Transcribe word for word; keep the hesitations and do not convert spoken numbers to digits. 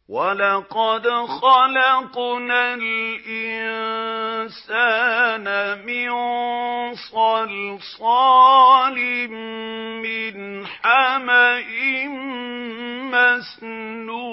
وَلَقَدْ خَلَقْنَا الْإِنسَانَ مِن صَلْصَالٍ مِّنْ حَمَإٍ مَّسْنُونٍ